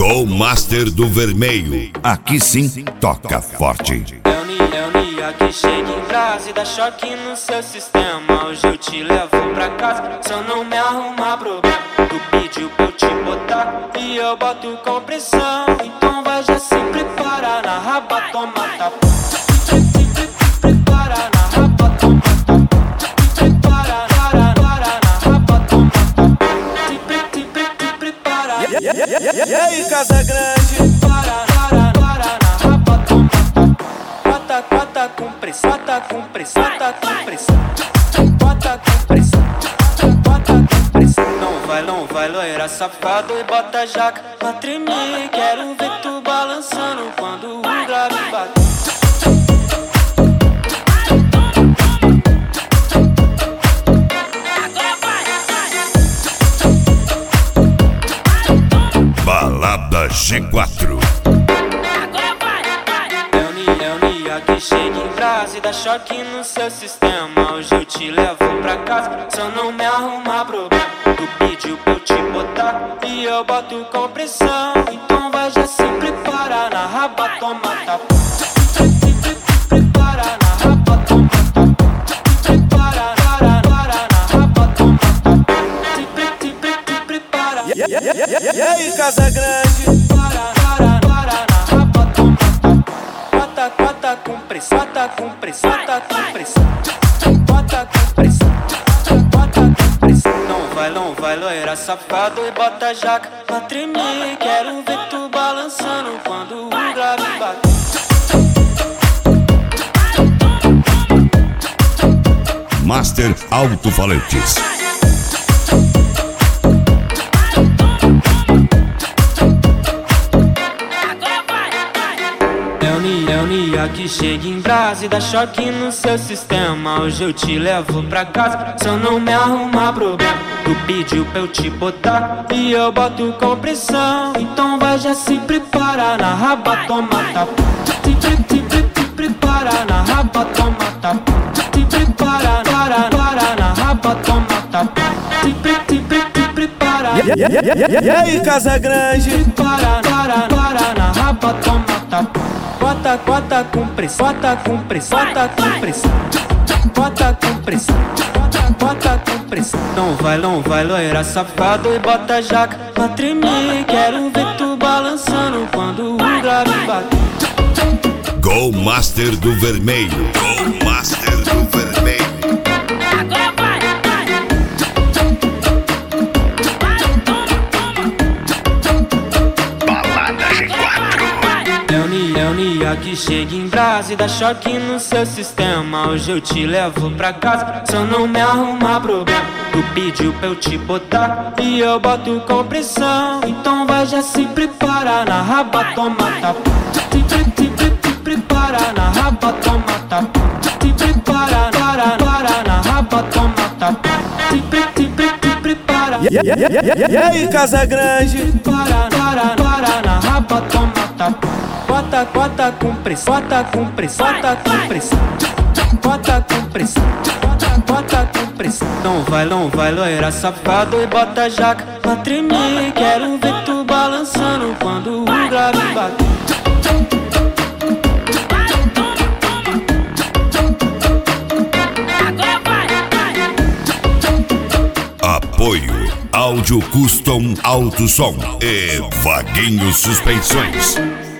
Go Master do Vermelho. Aqui sim toca forte. É o Nia que chega em casa e dá choque no seu sistema. Hoje eu te levo pra casa, só não me arruma problema. Tu pediu pra eu te botar e eu boto com pressão. Então vai já se preparar na raba, toma tapa. Prepara na raba, toma tapa. Prepara na raba, toma tapa. Te prepara. E aí, Casa Grande? Para na raba, toma tapa. Bota com pressão, bota com pressão, bota com pressão. Bota com pressão, bota com pressão. Não vai, loira safado e bota a jaca pra tremer. Quero ver tu balançando quando o grave bater. Balada G4. É o Nia que chega em casa e dá choque no seu sistema. Hoje eu te levo pra casa, só não me arruma problema. Tu pediu pra eu te botar e eu boto com pressão. Então vai já se preparar na raba, toma tapa. Prepara na raba, toma tapa. Prepara na raba, toma tapa. Te prepara. E aí, Casa Grande? Para na raba, toma tapa. Bota com pressão, bota com pressão, bota com pressão. Bota com pressão, bota com pressão. Não vai, loira safado e bota a jaca pra tremer. Quero ver tu balançando quando o grave bater. Master Alto-Falantes. É o Nia que chega em casa e dá choque no seu sistema. Hoje eu te levo pra casa, só não me arruma problema. Tu pediu pra eu te botar e eu boto com pressão. Então vai já se preparar na raba, toma tapa. Te prepara na raba, toma tapa. Te prepara na raba, toma tapa. Te prepara. E aí, Casa Grande? Para na raba, toma tapa. Bota com pressão, bota com pressão, bota com pressão. Bota com pressão, bota com pressão. Não vai, loira safado e bota a jaca pra tremer. Quero ver tu balançando quando o grave bater. Go Master do Vermelho. Go Master do Vermelho. Balada G4. É o Nia que chega em casa e dá choque no seu sistema. Hoje eu te levo pra casa, só não me arruma problema. Tu pediu pra eu te botar e eu boto com pressão. Então vai já se preparar na raba, toma tapa. Te prepara na raba, toma tapa. Te prepara na raba, toma tapa. Te prepara. E aí, Casa Grande? Para na raba, toma tapa. Bota com pressão, bota com pressão, bota com pressão. Bota com pressão, bota com pressão. Não vai, loira safado e bota a jaca pra tremer. Quero ver tu balançando quando o grave bater. Apoio Áudio Custom Alto Som e Vaguinho Suspensões.